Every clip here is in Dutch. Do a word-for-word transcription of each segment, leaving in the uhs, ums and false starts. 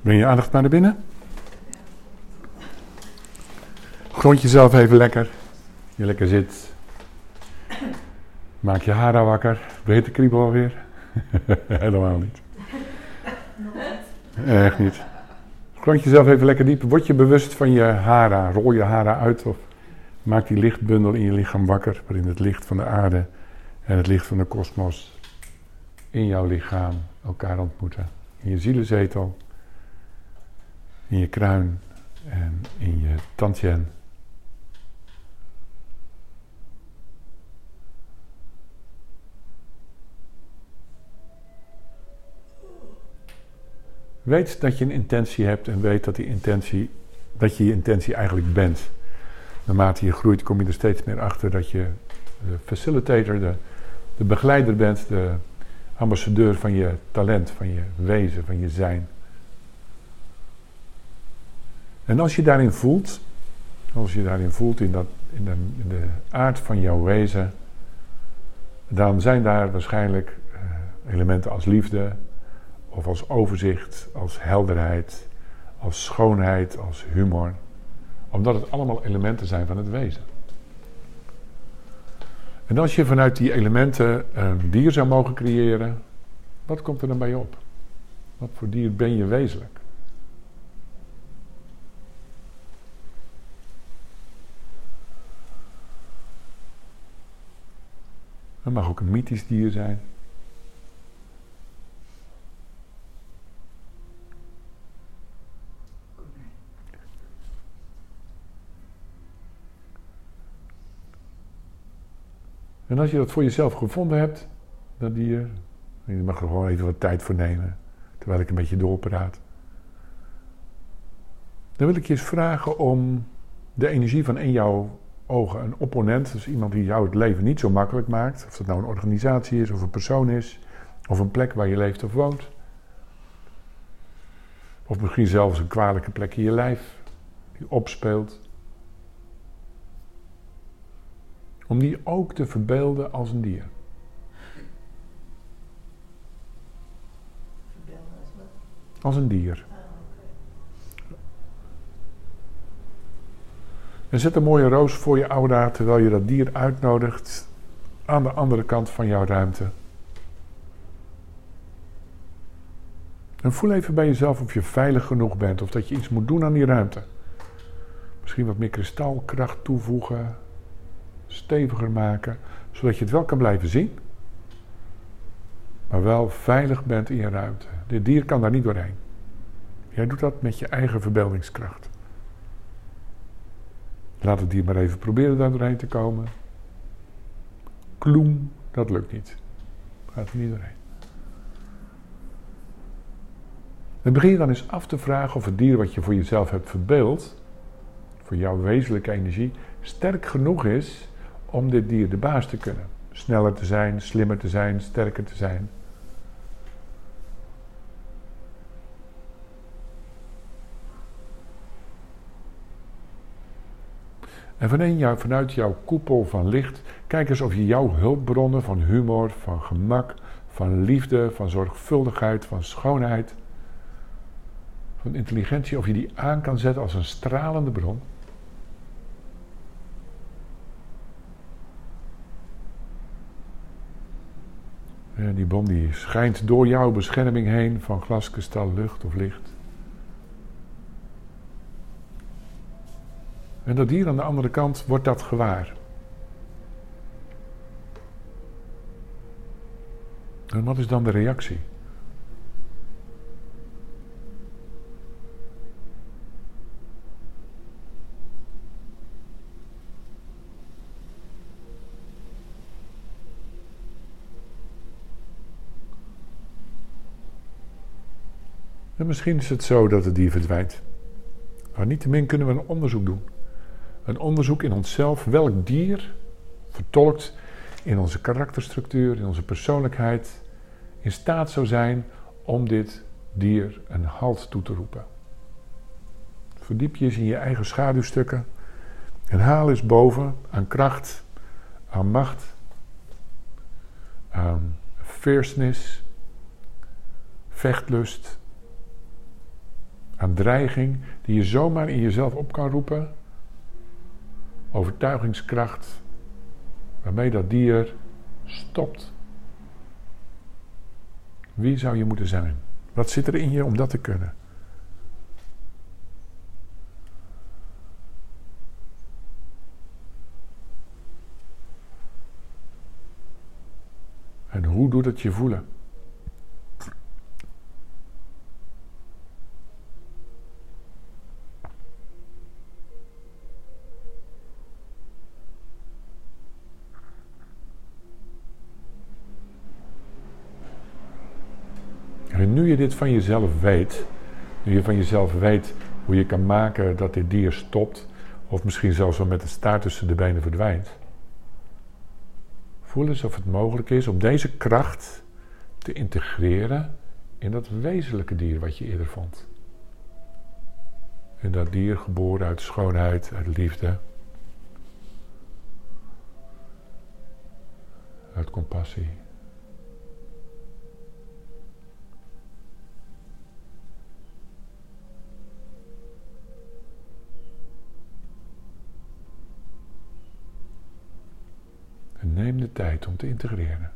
Breng je aandacht maar naar binnen. Grond jezelf even lekker. Je lekker zit. Maak je haren wakker. Breed de kriebel alweer? Helemaal niet. Echt niet. Grond jezelf even lekker diep. Word je bewust van je hara. Rol je hara uit of maak die lichtbundel in je lichaam wakker. Waarin het licht van de aarde en het licht van de kosmos in jouw lichaam elkaar ontmoeten. In je zielenzetel, in je kruin en in je tantien. Weet dat je een intentie hebt en weet dat, die intentie, dat je je intentie eigenlijk bent. Naarmate je groeit kom je er steeds meer achter dat je de facilitator, de, de begeleider bent, de ambassadeur van je talent, van je wezen, van je zijn. En als je daarin voelt, als je daarin voelt in, dat, in, de, in de aard van jouw wezen, dan zijn daar waarschijnlijk uh, elementen als liefde, of als overzicht, als helderheid, als schoonheid, als humor. Omdat het allemaal elementen zijn van het wezen. En als je vanuit die elementen een dier zou mogen creëren, wat komt er dan bij je op? Wat voor dier ben je wezenlijk? Het mag ook een mythisch dier zijn. En als je dat voor jezelf gevonden hebt, dat dier, je mag er gewoon even wat tijd voor nemen, terwijl ik een beetje doorpraat. Dan wil ik je eens vragen om de energie van in jouw ogen een opponent, dus iemand die jou het leven niet zo makkelijk maakt, of dat nou een organisatie is, of een persoon is, of een plek waar je leeft of woont. Of misschien zelfs een kwalijke plek in je lijf, die opspeelt. Om die ook te verbeelden als een dier. Verbeelden als wat? Als een dier. Ah, okay. En zet een mooie roos voor je aura terwijl je dat dier uitnodigt aan de andere kant van jouw ruimte. En voel even bij jezelf of je veilig genoeg bent of dat je iets moet doen aan die ruimte. Misschien wat meer kristalkracht toevoegen. Steviger maken, zodat je het wel kan blijven zien, maar wel veilig bent in je ruimte. Dit dier kan daar niet doorheen. Jij doet dat met je eigen verbeeldingskracht. Laat het dier maar even proberen daar doorheen te komen. Kloem, dat lukt niet. Gaat er niet doorheen. Dan begin je dan eens af te vragen of het dier wat je voor jezelf hebt verbeeld, voor jouw wezenlijke energie, sterk genoeg is om dit dier de baas te kunnen. Sneller te zijn, slimmer te zijn, sterker te zijn. En vanuit, jou, vanuit jouw koepel van licht, kijk eens of je jouw hulpbronnen van humor, van gemak, van liefde, van zorgvuldigheid, van schoonheid, van intelligentie, of je die aan kan zetten als een stralende bron. En die bron die schijnt door jouw bescherming heen van glas, kristal, lucht of licht. En dat dier aan de andere kant wordt dat gewaar. En wat is dan de reactie? En misschien is het zo dat het dier verdwijnt. Maar niettemin kunnen we een onderzoek doen. Een onderzoek in onszelf, welk dier vertolkt in onze karakterstructuur, in onze persoonlijkheid, in staat zou zijn om dit dier een halt toe te roepen. Verdiep je eens in je eigen schaduwstukken en haal eens boven aan kracht, aan macht, aan fierceness, vechtlust, aan dreiging die je zomaar in jezelf op kan roepen. Overtuigingskracht waarmee dat dier stopt. Wie zou je moeten zijn? Wat zit er in je om dat te kunnen? En hoe doet het je voelen? En nu je dit van jezelf weet, nu je van jezelf weet hoe je kan maken dat dit dier stopt, of misschien zelfs wel met de staart tussen de benen verdwijnt, voel eens of het mogelijk is om deze kracht te integreren in dat wezenlijke dier wat je eerder vond. In dat dier geboren uit schoonheid, uit liefde, uit compassie. En neem de tijd om te integreren.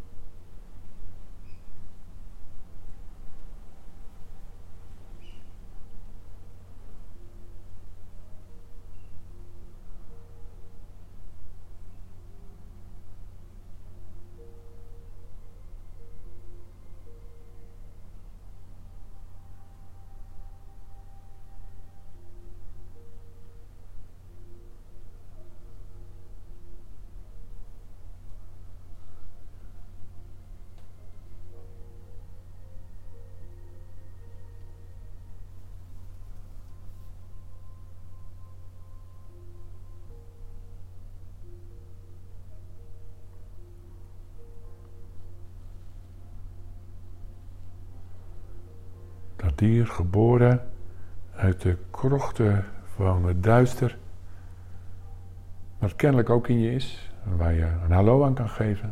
Dat dier geboren uit de krochten van het duister, wat kennelijk ook in je is, waar je een hallo aan kan geven.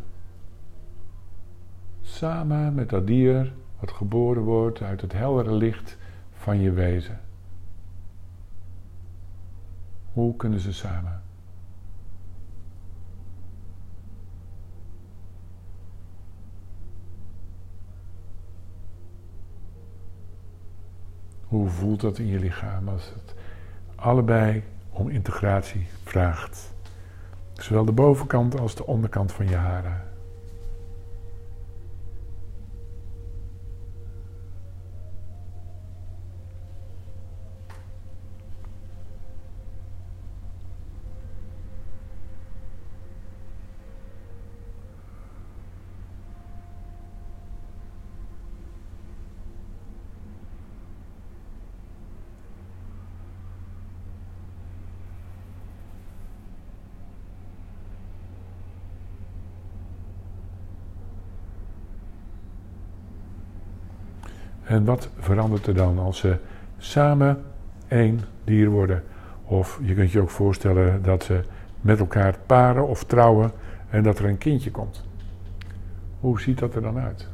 Samen met dat dier wat geboren wordt uit het heldere licht van je wezen. Hoe kunnen ze samen? Hoe voelt dat in je lichaam als het allebei om integratie vraagt? Zowel de bovenkant als de onderkant van je haren. En wat verandert er dan als ze samen één dier worden? Of je kunt je ook voorstellen dat ze met elkaar paren of trouwen en dat er een kindje komt. Hoe ziet dat er dan uit?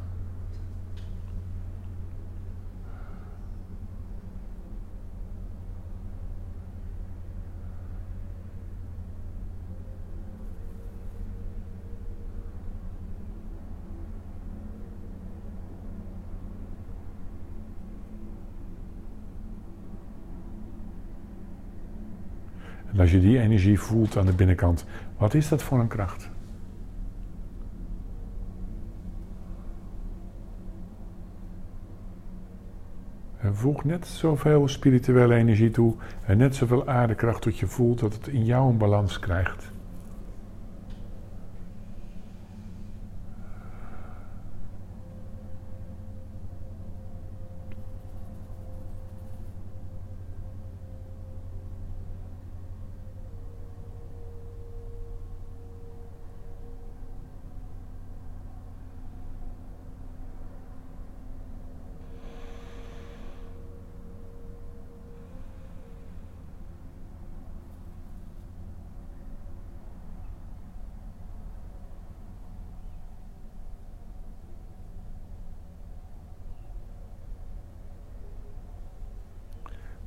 En als je die energie voelt aan de binnenkant, wat is dat voor een kracht? En voeg net zoveel spirituele energie toe en net zoveel aardekracht tot je voelt dat het in jou een balans krijgt.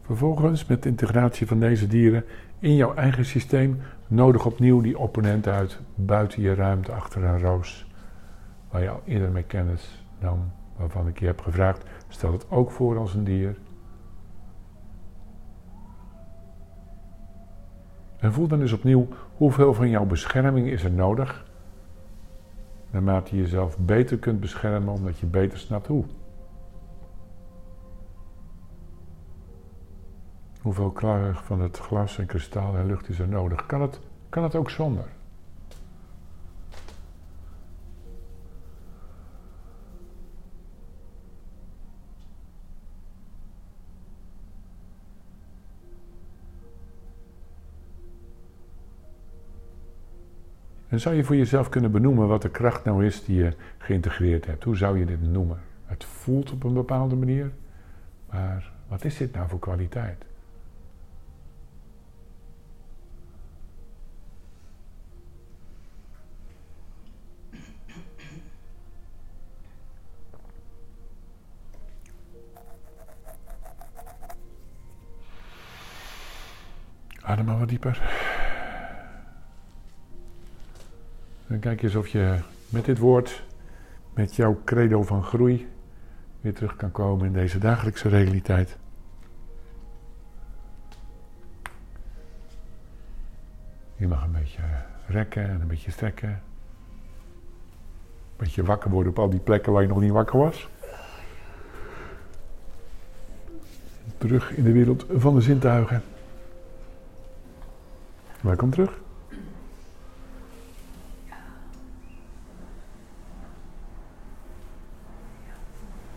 Vervolgens, met de integratie van deze dieren in jouw eigen systeem, nodig opnieuw die opponent uit buiten je ruimte achter een roos, waar je al eerder mee kennis nam, waarvan ik je heb gevraagd, stel het ook voor als een dier. En voel dan eens opnieuw hoeveel van jouw bescherming is er nodig, naarmate je jezelf beter kunt beschermen, omdat je beter snapt hoe. Hoeveel klaar van het glas en kristaal en lucht is er nodig? Kan het, kan het ook zonder? En zou je voor jezelf kunnen benoemen wat de kracht nou is die je geïntegreerd hebt? Hoe zou je dit noemen? Het voelt op een bepaalde manier, maar wat is dit nou voor kwaliteit? Adem maar wat dieper. En kijk eens of je met dit woord, met jouw credo van groei, weer terug kan komen in deze dagelijkse realiteit. Je mag een beetje rekken en een beetje strekken. Een beetje wakker worden op al die plekken waar je nog niet wakker was. Terug in de wereld van de zintuigen. Welkom terug.